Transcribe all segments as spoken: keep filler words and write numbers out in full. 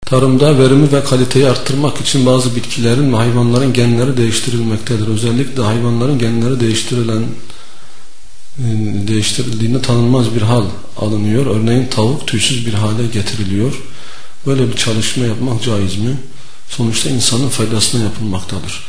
Tarımda verimi ve kaliteyi arttırmak için bazı bitkilerin ve hayvanların genleri değiştirilmektedir. Özellikle hayvanların genleri değiştirilen değiştirildiğinde tanınmaz bir hal alınıyor. Örneğin tavuk tüysüz bir hale getiriliyor. Böyle bir çalışma yapmak caiz mi? Sonuçta insanın faydasına yapılmaktadır.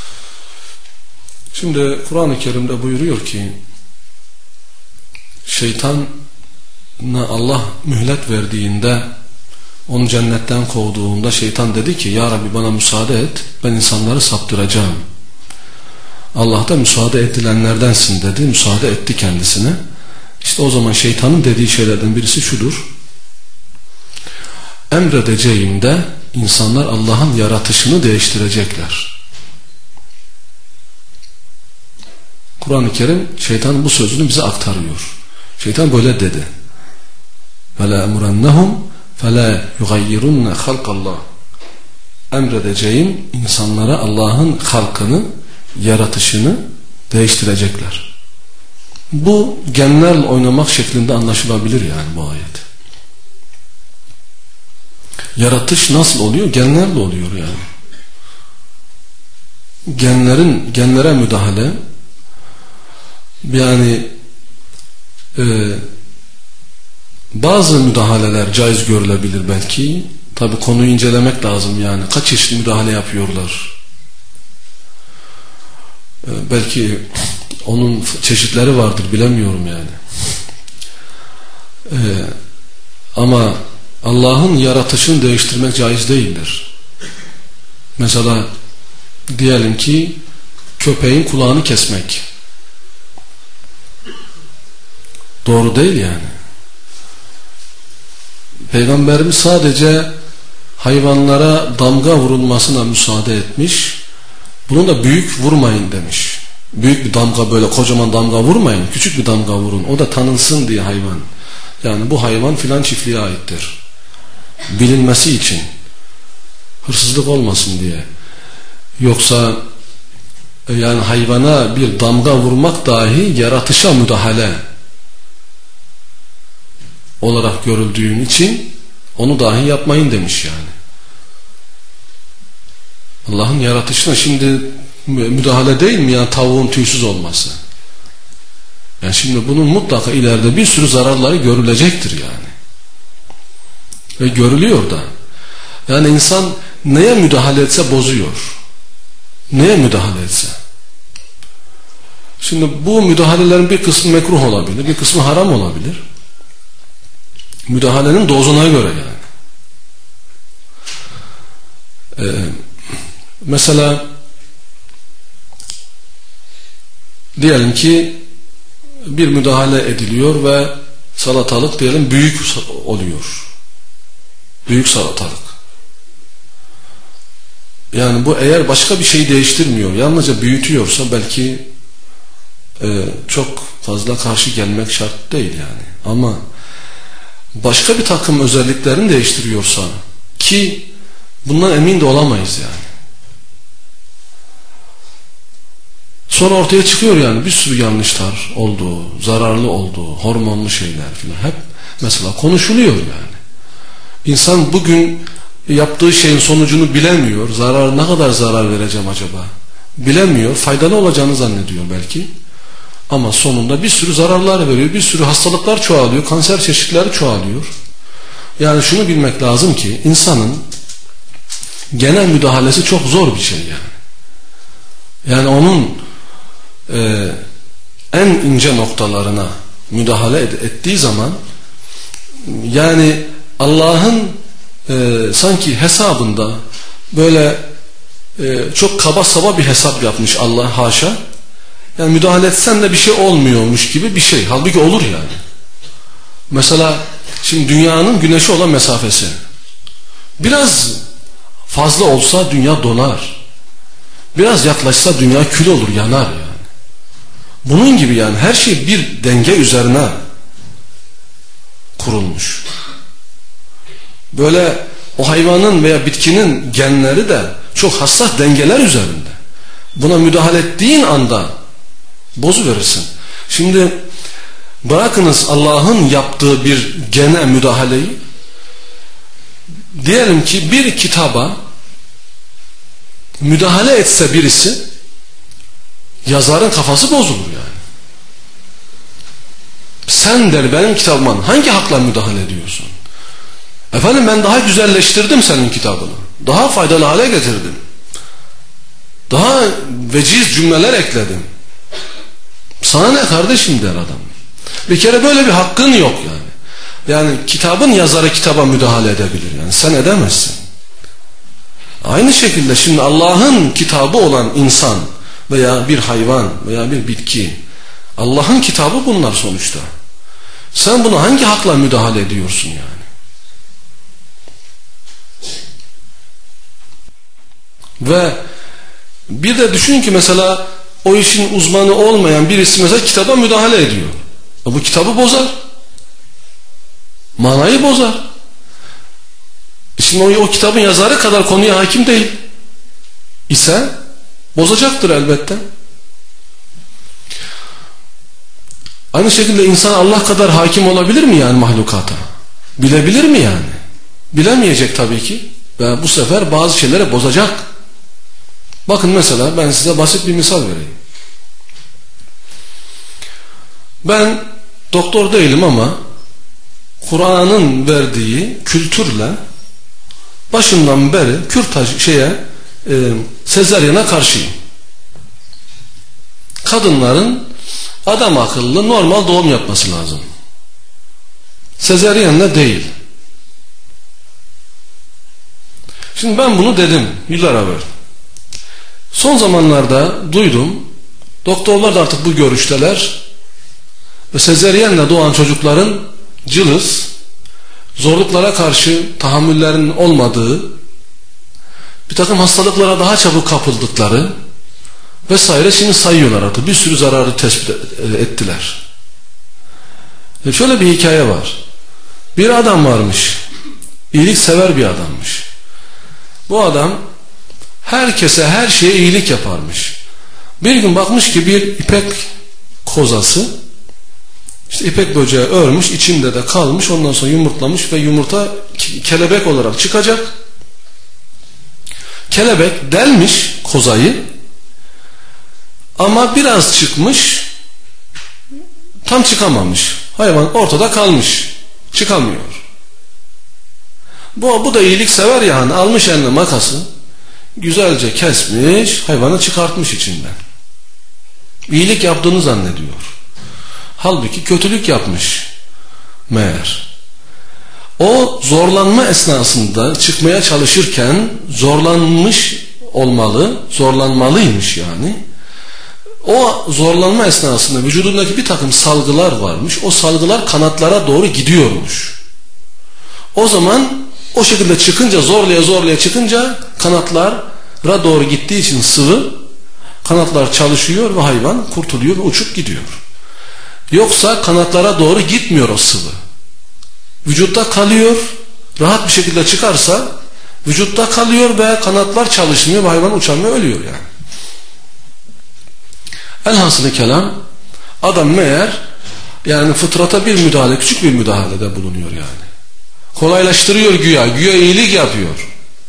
Şimdi Kur'an-ı Kerim'de buyuruyor ki şeytana Allah mühlet verdiğinde, onu cennetten kovduğunda şeytan dedi ki ya Rabbi bana müsaade et, ben insanları saptıracağım. Allah da müsaade edilenlerdensin dedi, müsaade etti kendisine. İşte o zaman şeytanın dediği şeylerden birisi şudur: emredeceğimde insanlar Allah'ın yaratışını değiştirecekler. Kur'an-ı Kerim şeytanın bu sözünü bize aktarıyor. Şeytan böyle dedi: وَلَا اَمُرَنَّهُمْ فَلَا يُغَيِّرُنَّ خَلْقَ اللّٰهِ emredeceğim insanlara Allah'ın halkını, yaratışını değiştirecekler. Bu genlerle oynamak şeklinde anlaşılabilir yani bu ayet. Yaratış nasıl oluyor? Genlerle oluyor yani. Genlerin genlere müdahale, yani e, bazı müdahaleler caiz görülebilir belki. Tabi konuyu incelemek lazım yani. Kaç çeşit müdahale yapıyorlar? Ee, belki onun çeşitleri vardır, bilemiyorum yani. Ee, ama Allah'ın yaratışını değiştirmek caiz değildir. Mesela diyelim ki köpeğin kulağını kesmek. Doğru değil yani. Peygamberimiz sadece hayvanlara damga vurulmasına müsaade etmiş. Bunu da büyük vurmayın demiş. Büyük bir damga, böyle kocaman damga vurmayın, küçük bir damga vurun. O da tanınsın diye hayvan. Yani bu hayvan filan çiftliğe aittir. Bilinmesi için. Hırsızlık olmasın diye. Yoksa yani hayvana bir damga vurmak dahi yaratışa müdahale olarak görüldüğün için onu dahi yapmayın demiş yani. Allah'ın yaratışına şimdi müdahale değil mi yani tavuğun tüysüz olması? Yani şimdi bunun mutlaka ileride bir sürü zararları görülecektir yani. Ve görülüyor da. Yani insan neye müdahale etse bozuyor. Neye müdahale etse. Şimdi bu müdahalelerin bir kısmı mekruh olabilir, bir kısmı haram olabilir. Müdahalenin dozuna göre yani. Ee, mesela diyelim ki bir müdahale ediliyor ve salatalık diyelim büyük oluyor. Büyük salatalık. Yani bu eğer başka bir şey değiştirmiyor, yalnızca büyütüyorsa belki e, çok fazla karşı gelmek şart değil yani. Ama başka bir takım özelliklerini değiştiriyorsa, ki bundan emin de olamayız yani. Sonra ortaya çıkıyor yani bir sürü yanlışlar olduğu, zararlı olduğu, hormonlu şeyler filan hep mesela konuşuluyor yani. İnsan bugün yaptığı şeyin sonucunu bilemiyor. Zarar, ne kadar zarar vereceğim acaba? Bilemiyor. Faydalı olacağını zannediyor belki. Ama sonunda bir sürü zararlar veriyor. Bir sürü hastalıklar çoğalıyor. Kanser çeşitleri çoğalıyor. Yani şunu bilmek lazım ki insanın genel müdahalesi çok zor bir şey yani. Yani onun e, en ince noktalarına müdahale ed- ettiği zaman yani Allah'ın e, sanki hesabında böyle e, çok kaba saba bir hesap yapmış Allah, haşa. Yani müdahale etsen de bir şey olmuyormuş gibi bir şey. Halbuki olur yani. Mesela şimdi dünyanın güneşe olan mesafesi biraz fazla olsa dünya donar. Biraz yaklaşsa dünya kül olur, yanar yani. Bunun gibi yani her şey bir denge üzerine kurulmuş. Böyle o hayvanın veya bitkinin genleri de çok hassas dengeler üzerinde. Buna müdahale ettiğin anda bozuverirsin. Şimdi bırakınız Allah'ın yaptığı bir gene müdahaleyi, diyelim ki bir kitaba müdahale etse birisi, yazarın kafası bozulur yani. Sen der benim kitabıma hangi hakla müdahale ediyorsun? Efendim ben daha güzelleştirdim senin kitabını. Daha faydalı hale getirdim. Daha veciz cümleler ekledim. Sana ne kardeşim der adam. Bir kere böyle bir hakkın yok yani. Yani kitabın yazarı kitaba müdahale edebilir yani. Sen edemezsin. Aynı şekilde şimdi Allah'ın kitabı olan insan veya bir hayvan veya bir bitki, Allah'ın kitabı bunlar sonuçta. Sen buna hangi hakla müdahale ediyorsun yani? Ve bir de düşün ki mesela o işin uzmanı olmayan birisi mesela kitaba müdahale ediyor. Bu kitabı bozar. Manayı bozar. Şimdi o, o kitabın yazarı kadar konuya hakim değil ise bozacaktır elbette. Aynı şekilde insan Allah kadar hakim olabilir mi yani mahlukata? Bilebilir mi yani? Bilemeyecek tabii ki. Ve bu sefer bazı şeyleri bozacak. Bakın mesela ben size basit bir misal vereyim. Ben doktor değilim ama Kur'an'ın verdiği kültürle başından beri kürtaj şeye e, sezaryene karşıyım. Kadınların adam akıllı normal doğum yapması lazım. Sezaryenle değil. Şimdi ben bunu dedim yıllar evvel. Son zamanlarda duydum. Doktorlar da artık bu görüşteler. Ve sezaryenle doğan çocukların cılız, zorluklara karşı tahammüllerinin olmadığı, bir takım hastalıklara daha çabuk kapıldıkları vesaire şimdi sayıyorlar artık. Bir sürü zararı tespit ettiler. E şöyle bir hikaye var. Bir adam varmış. İyiliksever bir adammış. Bu adam herkese her şeye iyilik yaparmış. Bir gün bakmış ki bir ipek kozası işte ipek böceği örmüş, içinde de kalmış, ondan sonra yumurtlamış ve yumurta kelebek olarak çıkacak. Kelebek delmiş kozayı ama biraz çıkmış, tam çıkamamış. Hayvan ortada kalmış, çıkamıyor. Bu, bu da iyilik sever ya, hani almış eline makası, güzelce kesmiş, hayvanı çıkartmış içinden. İyilik yaptığını zannediyor. Halbuki kötülük yapmış meğer. O zorlanma esnasında çıkmaya çalışırken zorlanmış olmalı, zorlanmalıymış yani. O zorlanma esnasında vücudundaki bir takım salgılar varmış. O salgılar kanatlara doğru gidiyormuş. O zaman o şekilde çıkınca, zorlaya zorlaya çıkınca kanatlara doğru gittiği için sıvı, kanatlar çalışıyor ve hayvan kurtuluyor ve uçup gidiyor. Yoksa kanatlara doğru gitmiyor o sıvı. Vücutta kalıyor, rahat bir şekilde çıkarsa vücutta kalıyor ve kanatlar çalışmıyor ve hayvan uçamıyor, ölüyor yani. Elhasılı kelam, adam meğer yani fıtrata bir müdahale, küçük bir müdahalede bulunuyor yani. Kolaylaştırıyor güya, güya iyilik yapıyor.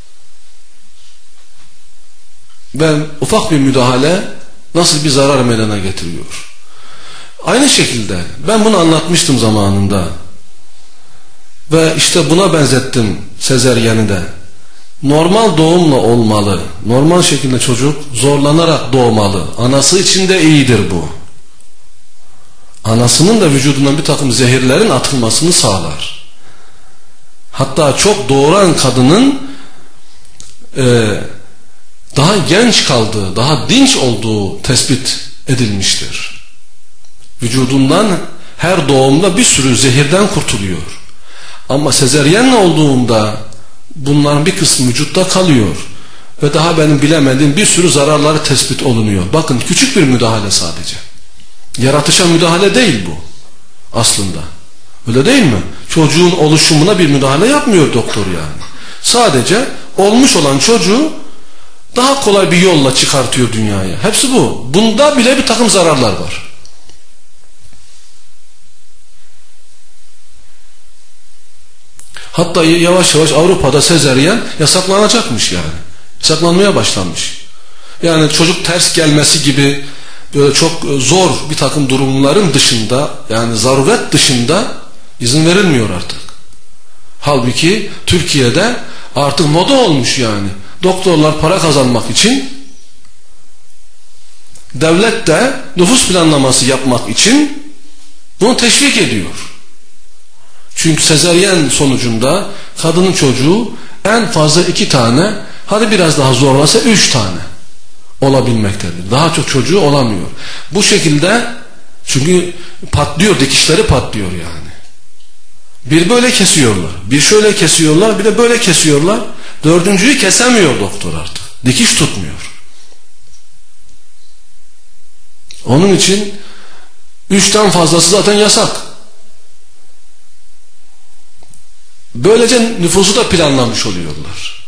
Ve ufak bir müdahale nasıl bir zarar meydana getiriyor. Aynı şekilde ben bunu anlatmıştım zamanında. Ve işte buna benzettim sezeryeni de. Normal doğumla olmalı. Normal şekilde çocuk zorlanarak doğmalı. Anası için de iyidir bu. Anasının da vücudundan bir takım zehirlerin atılmasını sağlar. Hatta çok doğuran kadının e, daha genç kaldığı, daha dinç olduğu tespit edilmiştir. Vücudundan her doğumda bir sürü zehirden kurtuluyor. Ama sezeryenle olduğunda bunların bir kısmı vücutta kalıyor ve daha benim bilemediğim bir sürü zararları tespit olunuyor. Bakın, küçük bir müdahale sadece. Yaratışa müdahale değil bu aslında. Öyle değil mi? Çocuğun oluşumuna bir müdahale yapmıyor doktor yani. Sadece olmuş olan çocuğu daha kolay bir yolla çıkartıyor dünyaya. Hepsi bu. Bunda bile bir takım zararlar var. Hatta yavaş yavaş Avrupa'da sezaryen yasaklanacakmış yani. Yasaklanmaya başlanmış. Yani çocuk ters gelmesi gibi böyle çok zor bir takım durumların dışında, yani zaruret dışında izin verilmiyor artık. Halbuki Türkiye'de artık moda olmuş yani. Doktorlar para kazanmak için, devlet de nüfus planlaması yapmak için bunu teşvik ediyor. Çünkü sezaryen sonucunda kadının çocuğu en fazla iki tane, hadi biraz daha zorlasa üç tane olabilmektedir. Daha çok çocuğu olamıyor. Bu şekilde, çünkü patlıyor, dikişleri patlıyor yani. Bir böyle kesiyorlar, bir şöyle kesiyorlar, bir de böyle kesiyorlar. Dördüncüyü kesemiyor doktor artık. Dikiş tutmuyor. Onun için üçten fazlası zaten yasak. Böylece nüfusu da planlamış oluyorlar.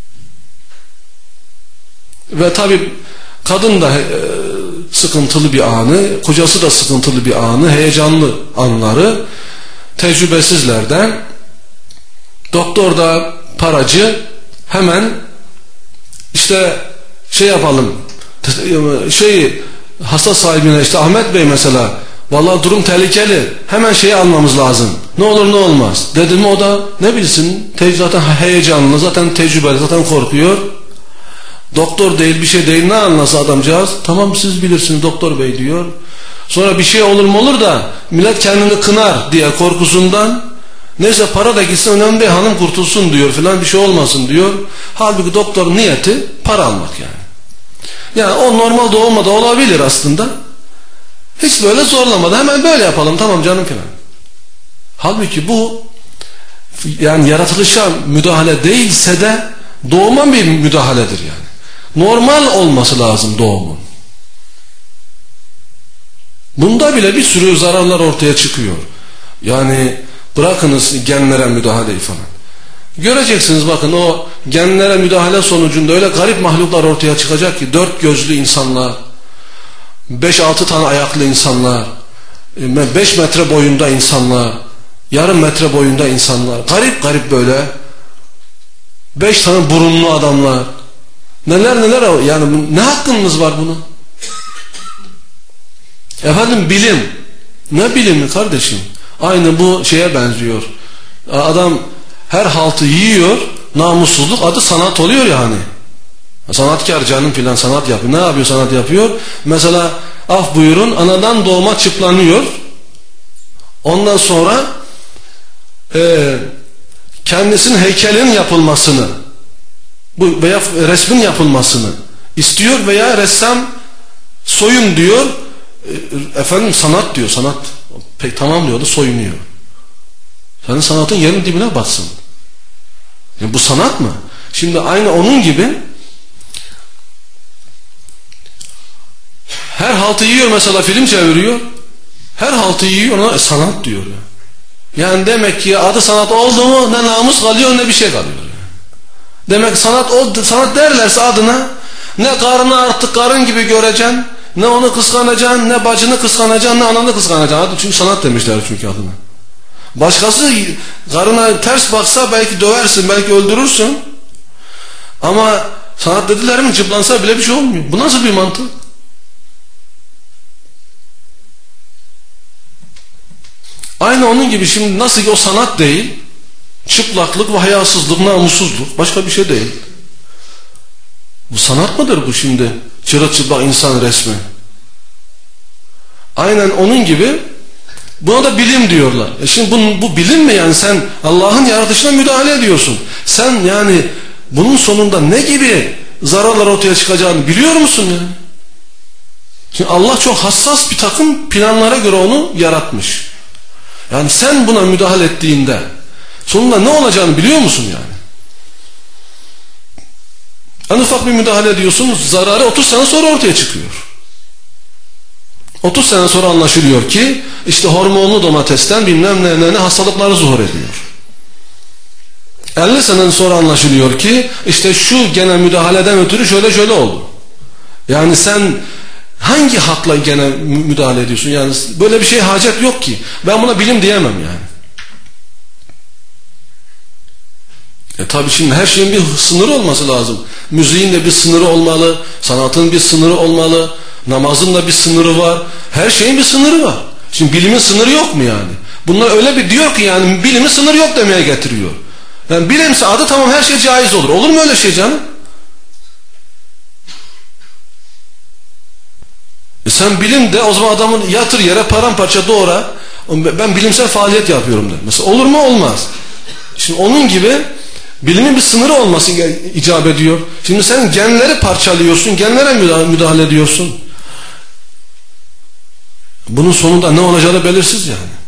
Ve tabi kadın da e, sıkıntılı bir anı, kocası da sıkıntılı bir anı, heyecanlı anları, tecrübesizlerden. Doktor da paracı, hemen işte şey yapalım, şey hasta sahibine, işte Ahmet Bey mesela, vallahi durum tehlikeli, hemen şeyi almamız lazım, ne olur ne olmaz dedi mi, o da ne bilsin, zaten heyecanlı, zaten tecrübeli, zaten korkuyor. Doktor değil, bir şey değil, ne anlasa adamcağız, tamam siz bilirsiniz doktor bey diyor. Sonra bir şey olur mu olur da millet kendini kınar diye korkusundan, neyse para da gitsin, önemli değil, hanım kurtulsun diyor filan, bir şey olmasın diyor. Halbuki doktor niyeti para almak yani. Yani o normal doğumda da olabilir aslında. Hiç böyle zorlamadı, hemen böyle yapalım tamam canım filan. Halbuki bu yani yaratılışa müdahale değilse de doğuma bir müdahaledir yani. Normal olması lazım doğumun. Bunda bile bir sürü zararlar ortaya çıkıyor. Yani bırakınız genlere müdahaleyi falan. Göreceksiniz bakın, o genlere müdahale sonucunda öyle garip mahluklar ortaya çıkacak ki, dört gözlü insanlar, beş altı tane ayaklı insanlar, beş metre boyunda insanlar, yarım metre boyunda insanlar, garip garip böyle beş tane burunlu adamlar, neler neler, yani ne hakkınız var buna? Efendim bilim, ne bilimi kardeşim? Aynı bu şeye benziyor. Adam her haltı yiyor, namussuzluk, adı sanat oluyor yani. Sanatkar canım filan, sanat yapıyor. Ne yapıyor, sanat yapıyor? Mesela af buyurun, anadan doğma çıplanıyor. Ondan sonra e, kendisinin heykelin yapılmasını, bu veya resmin yapılmasını istiyor veya ressam soyun diyor. E, efendim sanat diyor, sanat. Peki tamam diyor, da soyunuyor. Senin sanatın yerin dibine batsın. Yani bu sanat mı? Şimdi aynı onun gibi her haltı yiyor, mesela film çeviriyor. Her haltı yiyor, ona e, sanat diyor ya. Yani demek ki adı sanat oldu mu ne namus kalıyor ne bir şey kalıyor. Yani. Demek sanat oldu, sanat derlerse adına ne karını artık karın gibi göreceksin, ne onu kıskanacaksın, ne bacını kıskanacaksın, ne ananı kıskanacaksın. Çünkü sanat demişler çünkü adına. Başkası karına ters baksa belki döversin, belki öldürürsün. Ama sanat dediler mi, çıplansa bile bir şey olmuyor. Bu nasıl bir mantık? Aynı onun gibi şimdi nasıl ki o sanat değil, çıplaklık ve hayasızlık, namussuzluk, başka bir şey değil. Bu sanat mıdır bu şimdi? Çırılçıplak insan resmi. Aynen onun gibi buna da bilim diyorlar. E şimdi bu, bu bilim mi yani? Sen Allah'ın yaratışına müdahale ediyorsun. Sen yani bunun sonunda ne gibi zararlar ortaya çıkacağını biliyor musun yani? Şimdi Allah çok hassas bir takım planlara göre onu yaratmış. Yani sen buna müdahale ettiğinde sonunda ne olacağını biliyor musun yani? En ufak bir müdahale ediyorsun, zararı otuz sene sonra ortaya çıkıyor. otuz sene sonra anlaşılıyor ki işte hormonlu domatesten bilmem ne ne, ne hastalıkları zuhur ediyor. elli sene sonra anlaşılıyor ki işte şu gene müdahaleden ötürü şöyle şöyle oldu. Yani sen hangi hakla gene müdahale ediyorsun? Yani böyle bir şeye hacet yok ki. Ben buna bilim diyemem yani. E tabi şimdi her şeyin bir sınırı olması lazım. Müziğin de bir sınırı olmalı, sanatın bir sınırı olmalı, namazın da bir sınırı var. Her şeyin bir sınırı var. Şimdi bilimin sınırı yok mu yani? Bunlar öyle bir diyor ki yani bilimin sınırı yok demeye getiriyor. Yani bilimse adı tamam her şey caiz olur. Olur mu öyle şey canım? E sen bilim de o zaman adamın yatır yere paramparça doğra. Ben bilimsel faaliyet yapıyorum de. Mesela olur mu? Olmaz. Şimdi onun gibi bilimin bir sınırı olması icap ediyor. Şimdi sen genleri parçalıyorsun, genlere müdahale ediyorsun. Bunun sonunda ne olacağı da belirsiz yani.